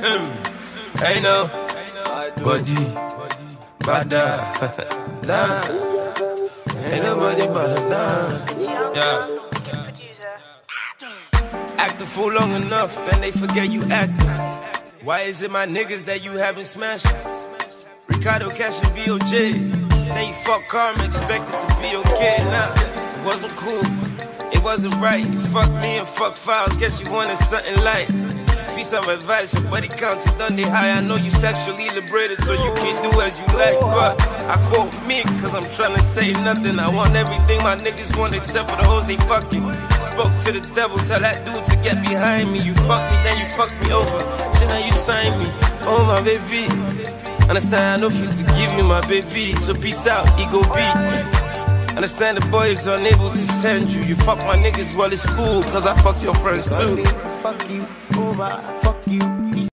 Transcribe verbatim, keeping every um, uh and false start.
Ain't no body, bada, nah. Ain't nobody but a nah. Yeah. Act the fool long enough, then they forget you acting. Why is it my niggas that you haven't smashed? Ricardo Cash and V O J. Then you fuck karma, expected to be okay. Nah, it wasn't cool, it wasn't right. You fucked me and fuck files, guess you wanted something light. Piece of advice, your buddy counted on the high. I know you sexually liberated, so you can do as you like. But I quote me, cause I'm trying to say nothing. I want everything my niggas want except for the hoes they fucking. Spoke to the devil, tell that dude to get behind me. You fucked me, then you fucked me over. Shit, now you sign me, oh my baby. Understand I know fit to give you my baby. So peace out, ego beat. Understand the boy is unable to send you. You fuck my niggas, well it's cool, cause I fucked your friends too. Fuck you, over, fuck you.